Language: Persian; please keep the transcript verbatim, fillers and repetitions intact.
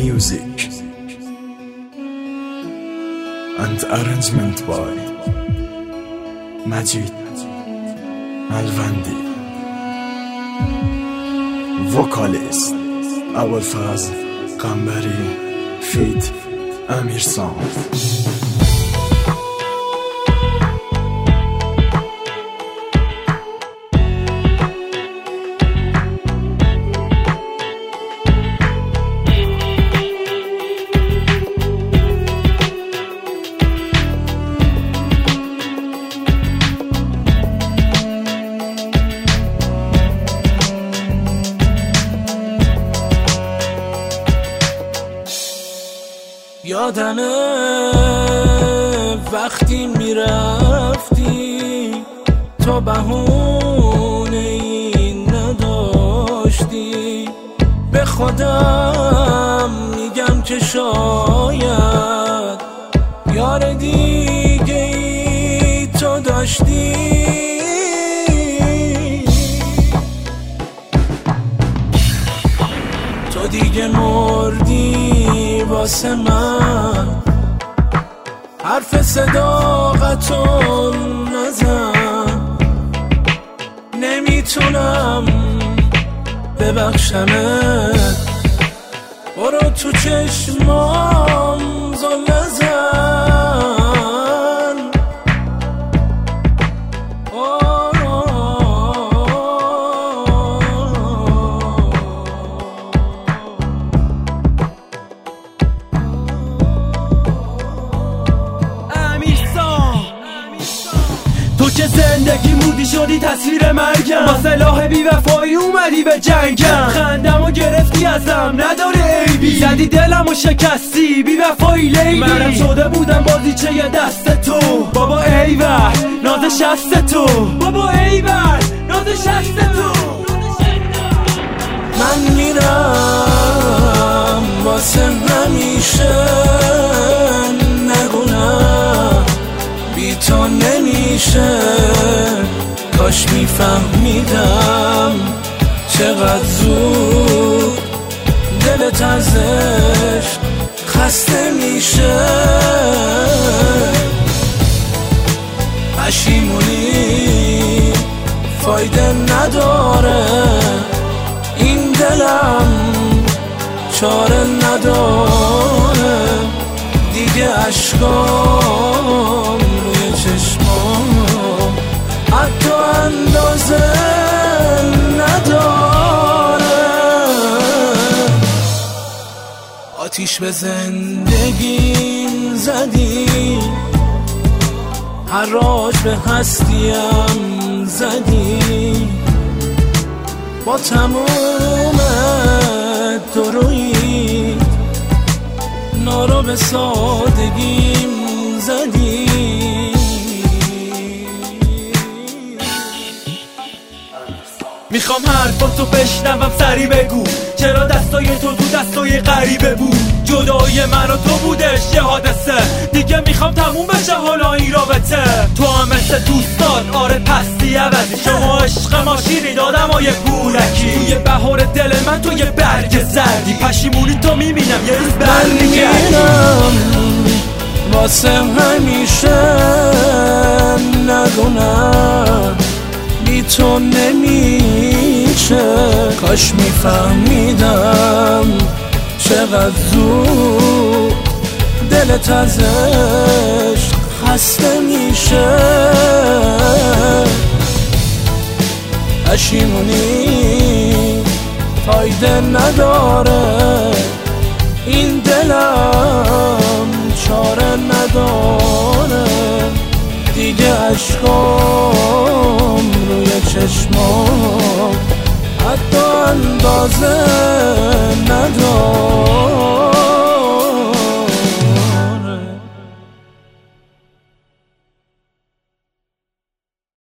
music and arrangement by Majid Alvandi. Vocalist Abulfazl Qambari feat Amir Sound. یادمه وقتی میرفتی تو بهونه این نداشتی، به خودم میگم که شاید یار دیگه ای تو داشتی. تو دیگه مردی واسه من، حرف صداقتو نزن، نمیتونم ببخشمت، برو تو چشمام زل نزن. تو که زندگی مودی شدی تصویر مرگم، با سلاح بی وفایی اومدی به جنگم، خندمو گرفتی ازم نداره عیبی، زدی دلمو شکستی بی وفایی لیلی، منم شده بودم بازیچه دست تو، بابا ایول ناز شست تو، بابا ایول ناز شست تو. من میرم واسه همیشه، نگونم بی تو نمیشه، کاش میفهمیدم چقدر زود دلت ازش خسته میشه. پشیمونی فایده نداره، این دلم چاره نداره، دیگه اشکام روی چشمام حتی اندازه نداره. آتیش به زندگیم زدی، حراج به هستیم زدی، با تموم درویی نارو به سادگیم زدی. میخوام حرفاتو بشنوم سری بگو، چرا دستای تو تو دستای غریبه بود، جدای من و تو بودش یه حادثه، دیگه میخوام تموم بشه حالا این رابطه. تو هم مثل دوستان آره پستی عوضی، شما عشق ما شیرین آدمای پولکی، توی بهار دل من تو یه برگ زردی، پشیمونی تو میبینم یه روز برمیگردی. واسه همیشه نگونم بی تو نمیشه، کاش میفهمیدم چقدر زود دلت ازش خسته میشه. پشیمونی فایده نداره، این دلم چاره نداره، دیگه اشکام روی چشمام حتی اندازه